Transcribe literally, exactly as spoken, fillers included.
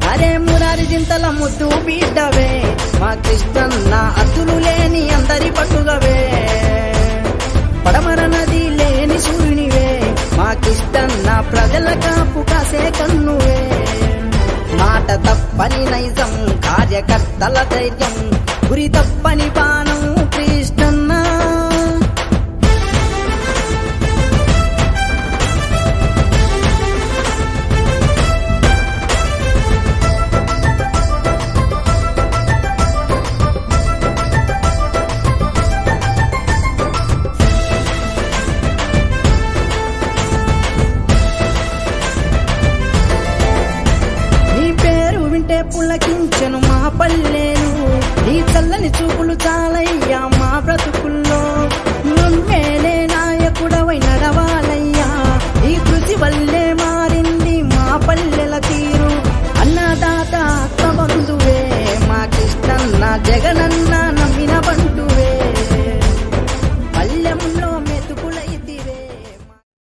అరే మురారి జింతల ముద్దు బిడ్డవే మా కృష్ణన్న అతులు లేని అందరి పట్టుగవే పడమర నది లేని సూర్యునివే మా కృష్ణన్న ప్రజల కాపు కాసే కన్నువే మాట తప్పని నైజం కార్యకర్తల ధైర్యం గురి తప్పని బాణం కృష్ణన్న పులకించెను మా పల్లెలు నీ చల్లని చూపులు చాలయ్యా మా బ్రతుకుల్లో